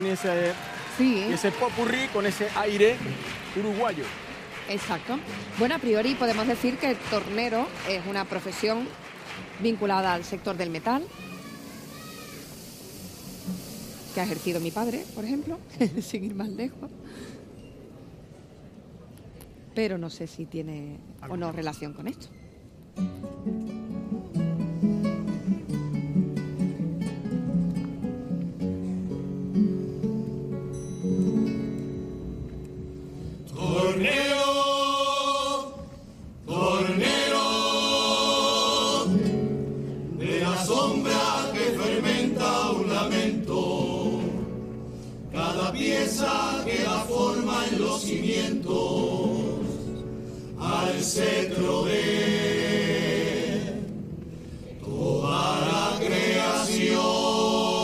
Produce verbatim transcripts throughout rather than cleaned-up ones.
ese, Sí. ese popurrí con ese aire uruguayo. Exacto. Bueno, a priori podemos decir que el tornero es una profesión vinculada al sector del metal, que ha ejercido mi padre, por ejemplo, sin ir más lejos. Pero no sé si tiene o no relación con esto. Tornero, tornero, de la sombra que fermenta un lamento, cada pieza que da forma en los cimientos al cetro de toda la creación.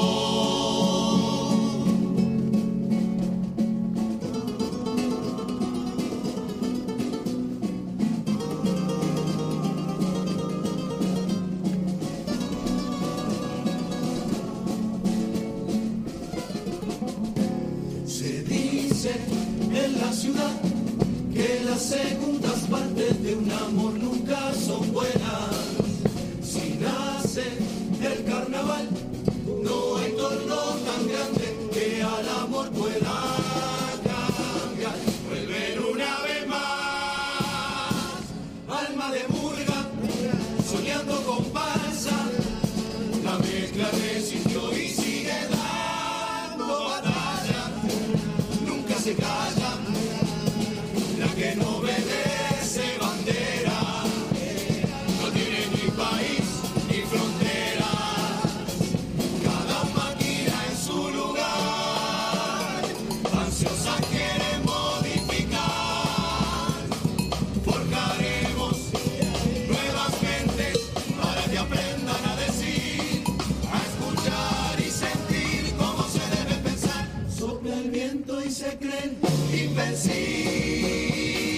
En la ciudad que las segundas partes de un amor nunca son buenas. Si nace el carnaval, no hay torno tan grande que al amor pueda cambiar. Vuelven una vez más, alma de murga, soñando comparsa, la mezcla resistió y sigue dando batalla. Nunca se calla, la que no obedece bandera, no tiene ni país ni fronteras, cada máquina en su lugar, ansiosa quiere modificar, forjaremos nuevas mentes para que aprendan a decir, a escuchar y sentir cómo se debe pensar. Sopla el viento y se creen invencibles,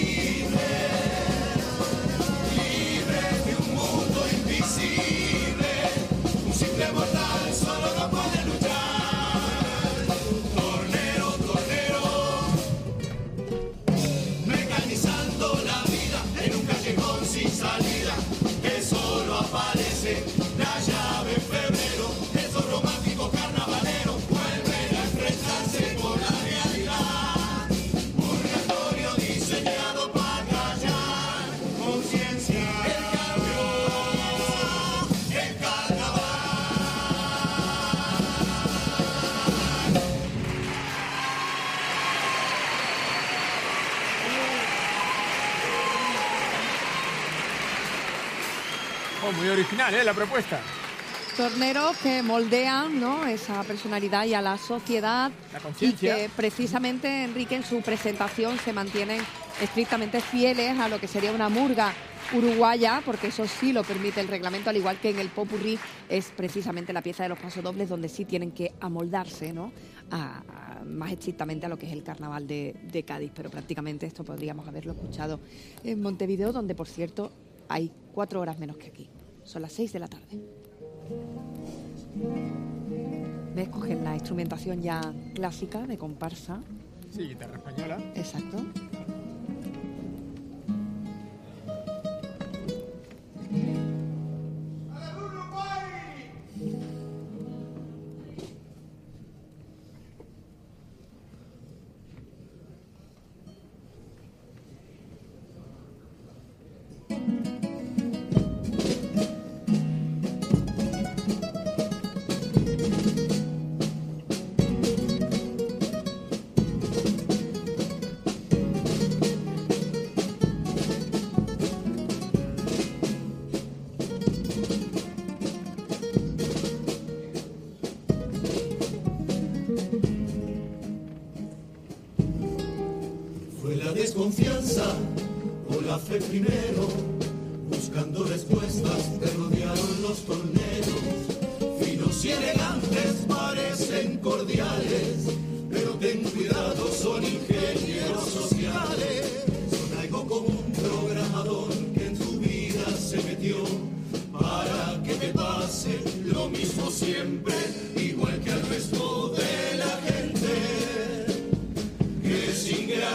libres de un mundo invisible, un simple mortal solo no puede luchar. Tornero, tornero, mecanizando la vida en un callejón sin salida, que solo aparece la llave en febrero. Esos románticos carnavaleros vuelven a enfrentarse con la realidad. Purgatorio diseñado para callar conciencia. El cambio, el carnaval. Oh, muy original, ¿eh? La propuesta. Torneros que moldean, ¿no?, esa personalidad y a la sociedad, La y conciencia. que precisamente, Enrique, en su presentación se mantienen estrictamente fieles a lo que sería una murga uruguaya, porque eso sí lo permite el reglamento, al igual que en el popurrí es precisamente la pieza de los pasodobles donde sí tienen que amoldarse, ¿no?, a, a- más estrictamente a lo que es el carnaval de, de Cádiz. Pero prácticamente esto podríamos haberlo escuchado en Montevideo, donde, por cierto, hay cuatro horas menos que aquí. Son las seis de la tarde. ¿Ves? Cogen la instrumentación ya clásica de comparsa. Sí, guitarra española. Exacto. Fue la desconfianza o la fe primero, buscando respuestas te rodearon los torneros, finos y elegantes parecen cordiales, pero ten cuidado, son ingenieros sociales, son algo como un programador que en tu vida se metió para que te pase lo mismo siempre, igual que al resto de la gente.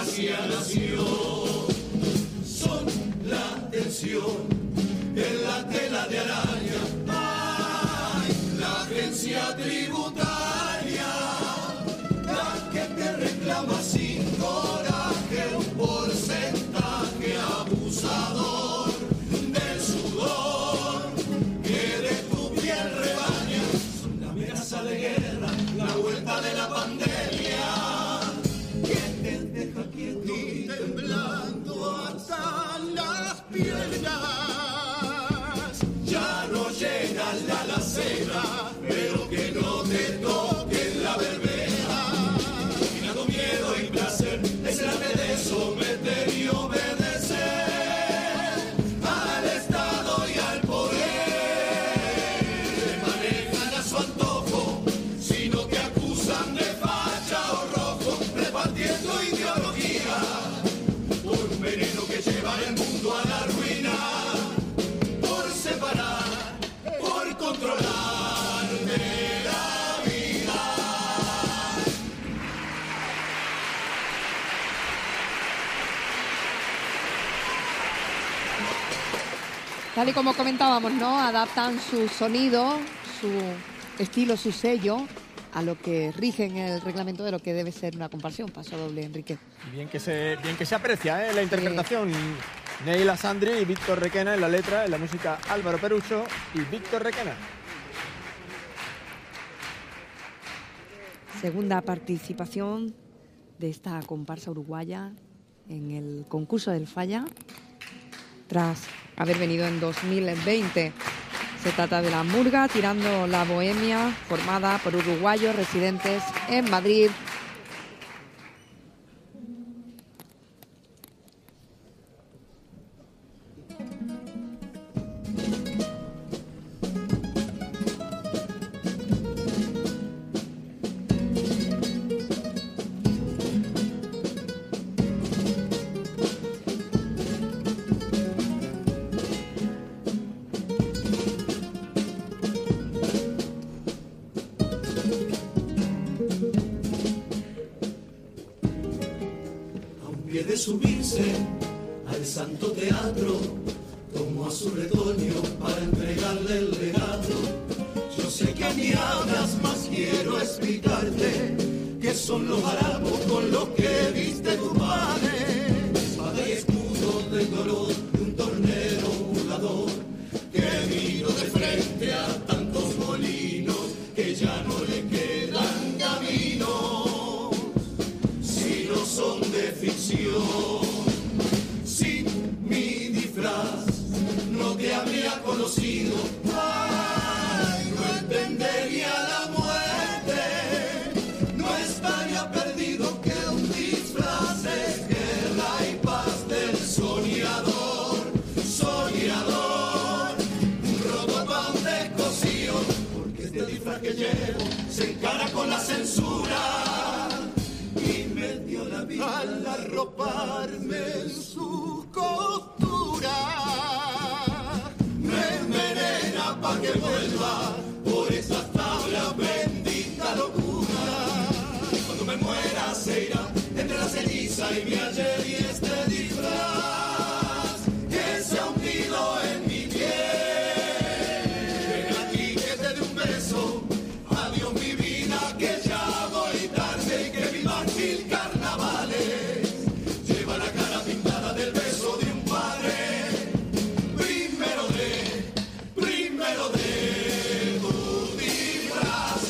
democracia nació. Son la tensión en la tela de araña. Ay, la agencia tributaria, la que te reclama sin coraje un porcentaje abusador del sudor que de tu piel rebaña. Son la amenaza de guerra, la vuelta de la pandemia que te deja quieto y temblando hasta las piernas. Ya no llegan la alacena, pero que no te toquen la verbena. Combinando miedo y placer, es el arte de someter y obedecer al Estado y al poder. Te manejan a su antojo, si no te acusan de facha o rojo, repartiendo ideología por un veneno que lleva el mundo a la ruina. Por separar, por controlar de la vida. Tal y como comentábamos, ¿no? Adaptan su sonido, su estilo, su sello a lo que rige en el reglamento de lo que debe ser una compasión. Paso doble, Enrique. Bien que se, bien que se aprecia, ¿eh? La interpretación. Neila Sandri y Víctor Requena en la letra, en la música Álvaro Perucho y Víctor Requena. Segunda participación de esta comparsa uruguaya en el concurso del Falla, tras haber venido en dos mil veinte. Se trata de la Murga Tirando la Bohemia, formada por uruguayos residentes en Madrid. De subirse al santo teatro, tomó a su retoño para entregarle el legado. Yo sé que a mí hablas, más quiero explicarte que son los harapos con los que viste tu padre. Espada y escudo del dolor de un tornero burlador que vino de frente a tantos molinos que ya no le quedan caminos. Si no son de ficción, sin mi disfraz no te habría conocido. Ay, no entendería la muerte, no estaría perdido que un disfraz es guerra y paz del soñador, soñador, un roto pan descosido, porque este disfraz que llevo se encara con la censura. Al arroparme en su costura, me envenena pa' que vuelva por esa tabla bendita locura. Cuando me muera se irá entre la ceniza y mi ayer y este disfraz que se ha hundido en mi piel. Ven aquí que te dé un beso, adiós mi vida que ya voy tarde y que vivan mil carnavales. Lleva la cara pintada del beso de un padre. Primero de, primero de tu disfraz.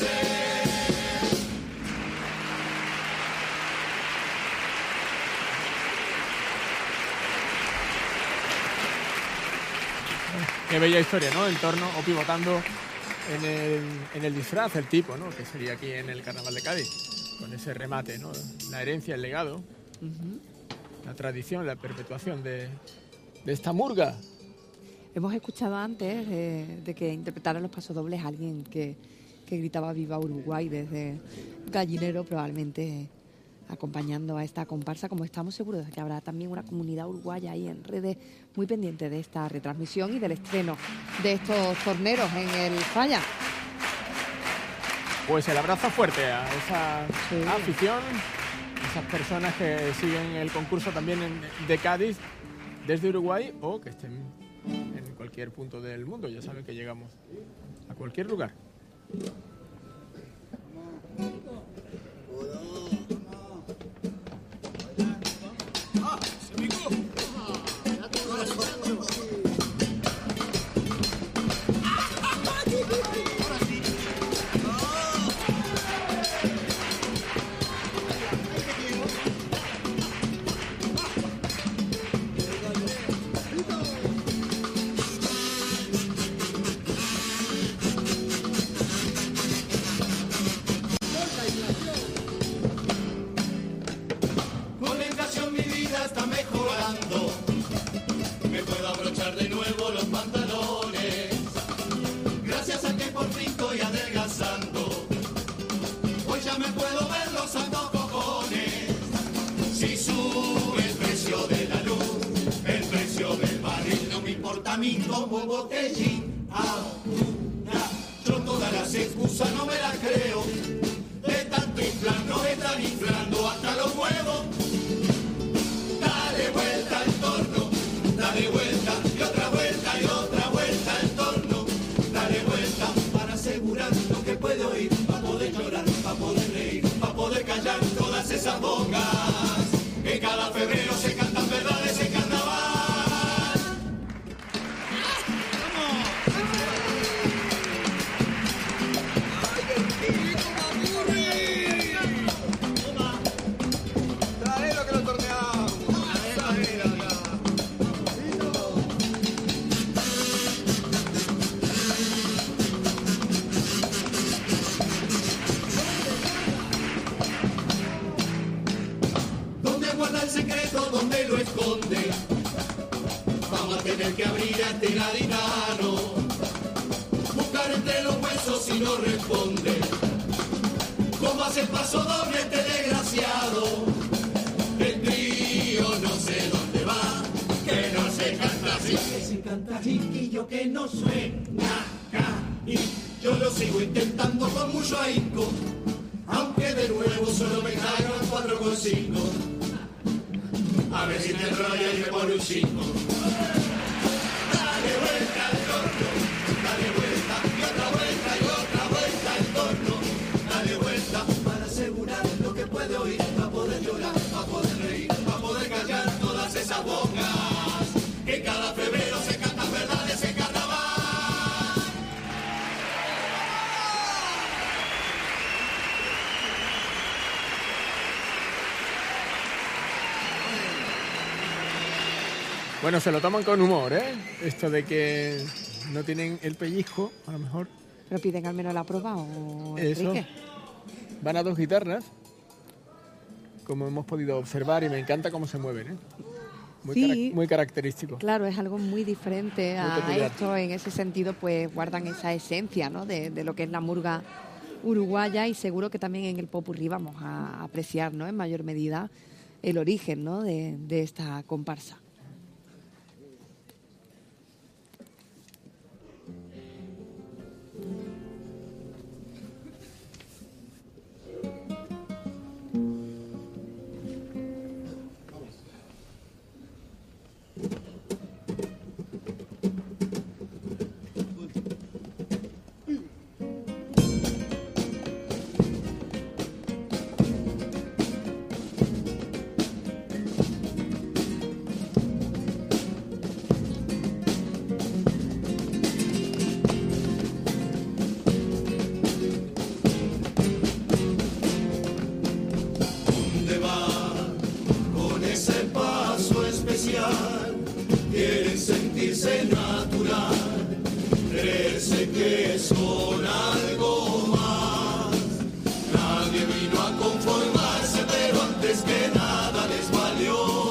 Qué bella historia, ¿no? En torno o pivotando en el, en el disfraz, el tipo, ¿no? Que sería aquí en el Carnaval de Cádiz, con ese remate, ¿no? La herencia, el legado, uh-huh. La tradición, la perpetuación de, de esta murga. Hemos escuchado antes de, de que interpretara los pasodobles a alguien que, que gritaba Viva Uruguay desde Gallinero, probablemente acompañando a esta comparsa, como estamos seguros de que habrá también una comunidad uruguaya ahí en redes muy pendiente de esta retransmisión y del estreno de estos torneros en el Falla. Pues el abrazo fuerte a esa sí. afición, esas personas que siguen el concurso también en, de Cádiz desde Uruguay o que estén en cualquier punto del mundo. Ya saben que llegamos a cualquier lugar. Como botellín a una. Yo todas las excusas no me las creo. De tanto inflar, nos están inflando hasta los huevos. Dale vuelta al torno, dale vuelta y otra vuelta y otra vuelta al torno. Dale vuelta para asegurar lo que puede oír, para poder llorar, para poder reír, para poder callar todas esas bocas que cada febrero se cantan verdades en carnaval. ¿Dónde lo esconde? Vamos a tener que abrir a este gaditano, buscar entre los huesos y no responde. ¿Cómo hace el paso doble este desgraciado? El trío no sé dónde va, que no se canta así, que se canta chiquillo, que no suena y yo lo sigo intentando con mucho ahínco, aunque de nuevo solo me caigan cuatro con cinco. A ver si te enrolla y me pone un cinco. Dale vuelta al torno, dale vuelta y otra vuelta y otra vuelta al torno. Dale vuelta para asegurar lo que puede oír, para poder llorar, para poder reír, para poder callar todas esas bocas que cada febrero se cantan verdades en carnaval. Bueno, se lo toman con humor, ¿eh? Esto de que no tienen el pellizco, a lo mejor. Pero piden al menos la prueba o Eso. Enrique. Van a dos guitarras, como hemos podido observar, y me encanta cómo se mueven, ¿eh? Muy, Sí. carac- muy característico. Claro, es algo muy diferente a Muy peculiar. esto. En ese sentido, pues guardan esa esencia, ¿no? de, de lo que es la murga uruguaya, y seguro que también en el popurrí vamos a apreciar, ¿no? En mayor medida el origen, ¿no? de, de esta comparsa. ¿Dónde va con ese paso especial? Quieren sentirse natural, creerse que son algo más. Nadie vino a conformarse, pero antes que nada les valió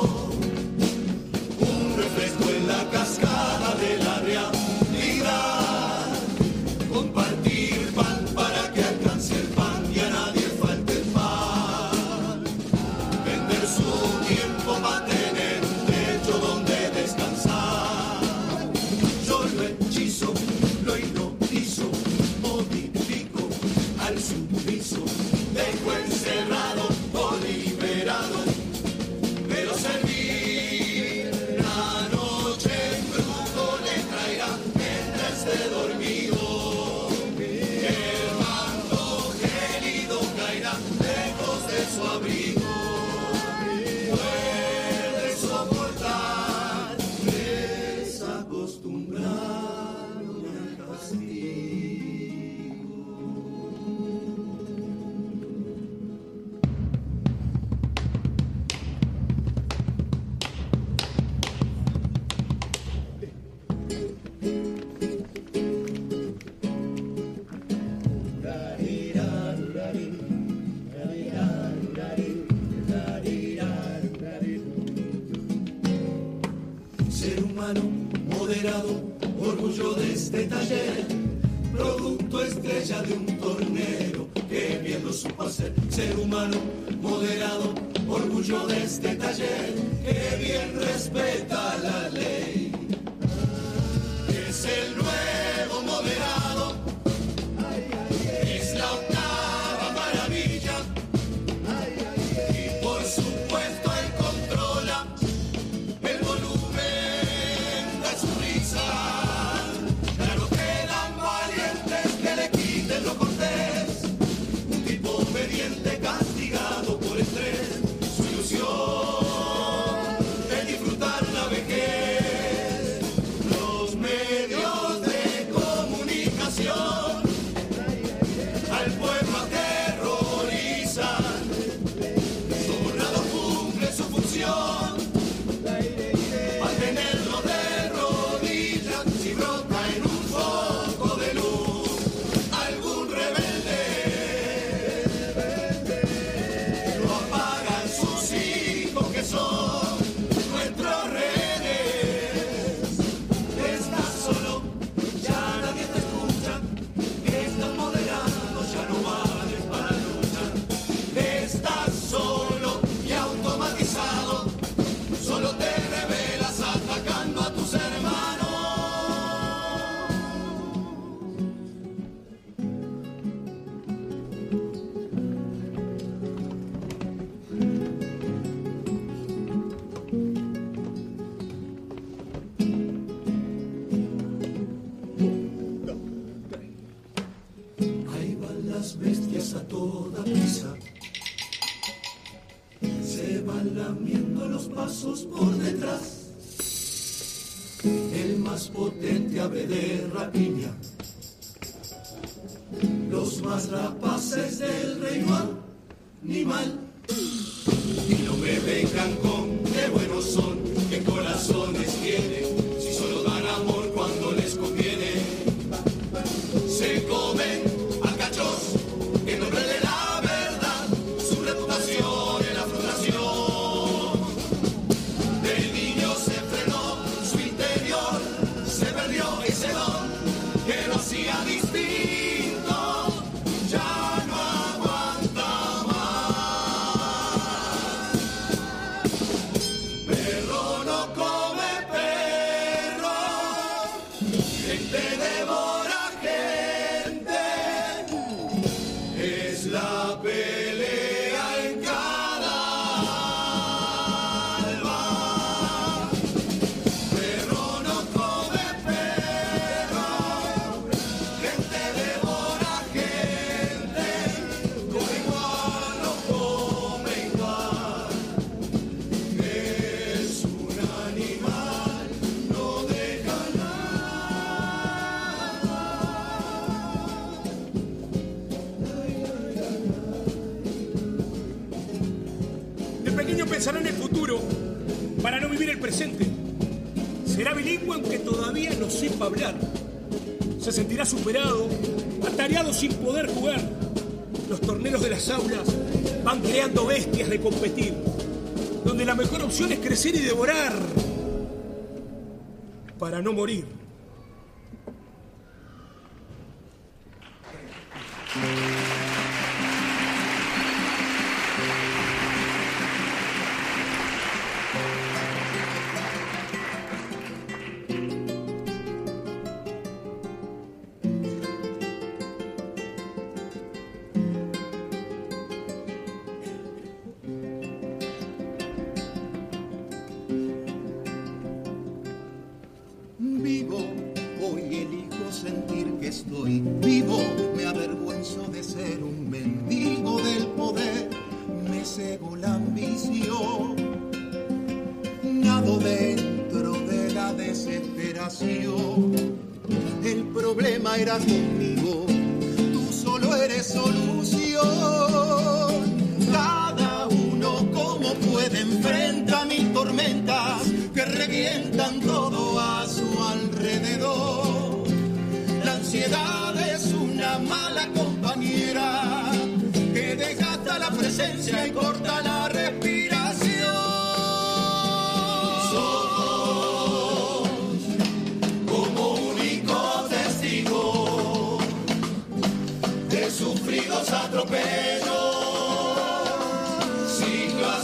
un refresco en la cascada de la realidad. Compartir pan para que alcance el pan y a nadie falte el pan. Vender su tiempo para tener un techo donde descansar. Yo lo hechizo, lo hipnotizo, humano moderado, orgullo de este taller, producto estrella de un tornero que bien lo supo hacer. Ser humano moderado, orgullo de este taller, que bien respeta la ley. Es el nuevo moderado, es la octava maravilla, y por supuesto él controla el volumen de su risa. Claro quedan valientes que le quiten lo cortés, un tipo obediente castigado por estrés, su ilusión es disfrutar la vejez. Los medios de comunicación al pueblo aterrorizan, su borrado cumple su función, mantenerlo de rodillas. Si brota en un foco de luz algún rebelde, lo apagan sus hijos que son nuestros rehenes. Estás solo, ya nadie te escucha, estás moderado, ya no vales para luchar. Estás solo y automatizado, solo te revelas atacando a tus hermanos. Ahí van las bestias a toda prisa, se van lamiendo los pasos por detrás. El más potente ave de rapiña, los más rapaces del reino animal. Y no me vengan con qué buenos son, qué corazones tienen, si solo dan amor cuando les conviene. Se comen a cachos en nombre de la verdad, su reputación en la frustración. Del niño se frenó, su interior se perdió, ese don que lo hacía distinto ya no aguanta más. Perro no come perro, gente devora gente, es la pelea en cada alba. Perro no come perro, gente devora gente, come igual no come igual. Es un animal, no deja De pequeño pensará en el futuro para no vivir el presente. Será bilingüe aunque todavía no sepa hablar. Se sentirá superado, atareado sin poder jugar. Los torneros de las aulas van creando bestias de competir, donde la mejor opción es crecer y devorar para no morir. Vivo, hoy elijo sentir que estoy vivo. Me avergüenzo de ser un mendigo del poder. Me cego la ambición. Nado dentro de la desesperación. El problema era conmigo, tú solo eres solución. Cada uno como puede enfrenta mil tormentas que revientan todo a su alrededor. La ansiedad es una mala compañera que desgasta la presencia y corta la respiración. Somos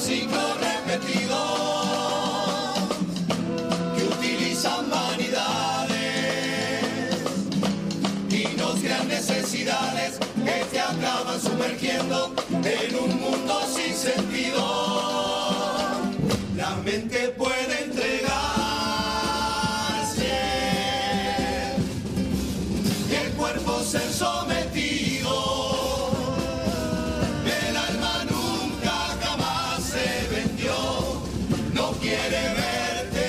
ciclos repetidos que utilizan vanidades y nos crean necesidades que te acaban sumergiendo en un mundo sin sentido. La mente puede entregarse y el cuerpo ser sometido. El alma nunca jamás se vendió, no quiere verte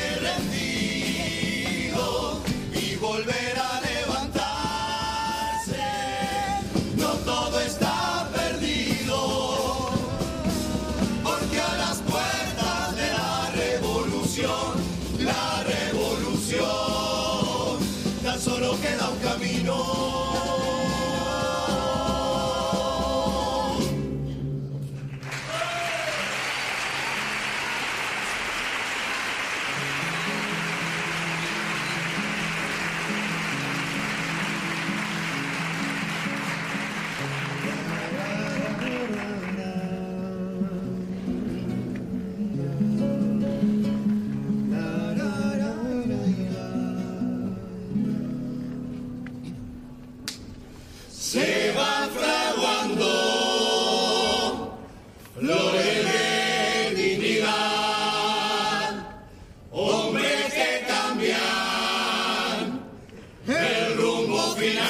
rendido y volver a levantarse. No todo está perdido, porque a las puertas de la revolución, la revolución, tan solo queda un camino. Se van fraguando flores de dignidad, hombres que cambian el rumbo final.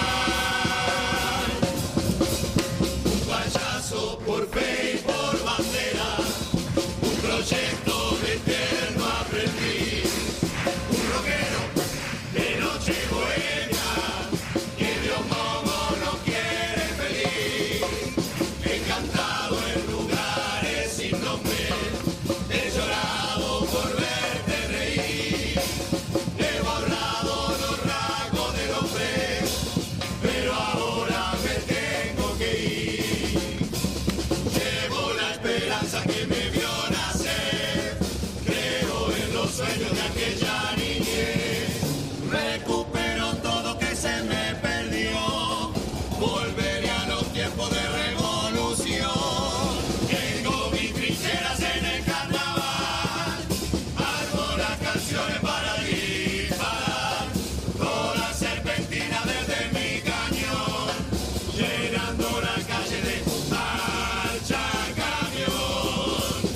Un payaso por fe y por bandera, un proyecto de eterno aprendiz, un rockero de noche bohemia que Dios momo no quiere feliz, encantado en lugares sin nombre, he llorado por verte reír, he borrado los rasgos del hombre, pero ahora me tengo que ir. Llevo la esperanza que me vio nacer, creo en los sueños de aquella niñez, recupero todo que se me perdió, volveré a los tiempos de revolución. Tengo mis trincheras en el carnaval, armo las canciones para disparar, con la serpentina desde mi cañón, llenando la calle de marcha camión.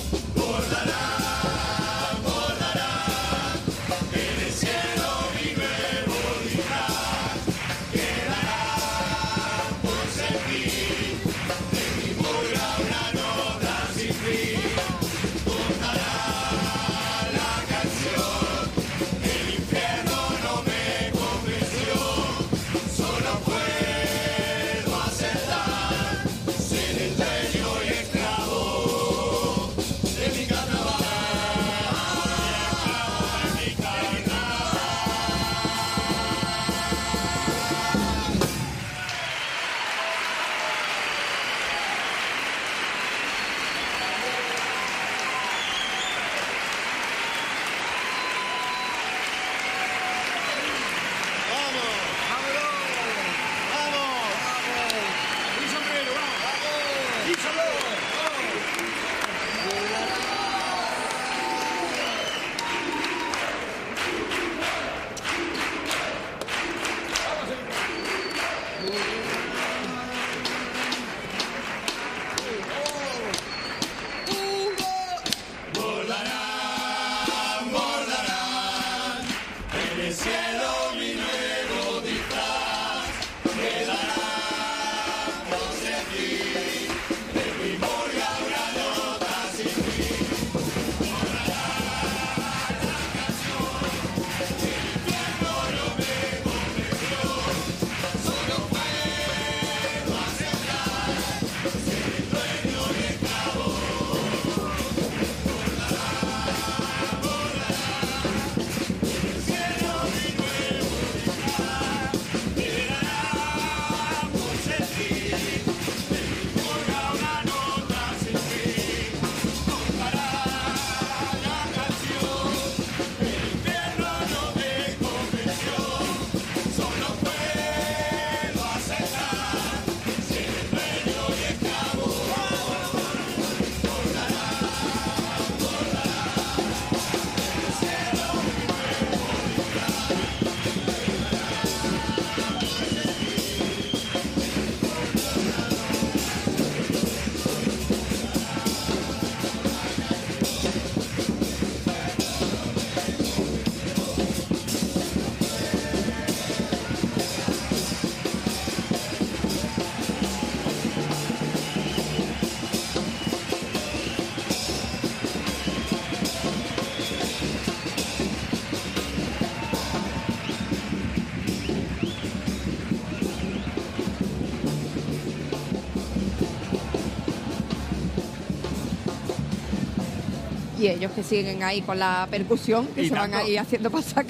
y ellos que siguen ahí con la percusión, que Y se van tanto. ahí haciendo pasar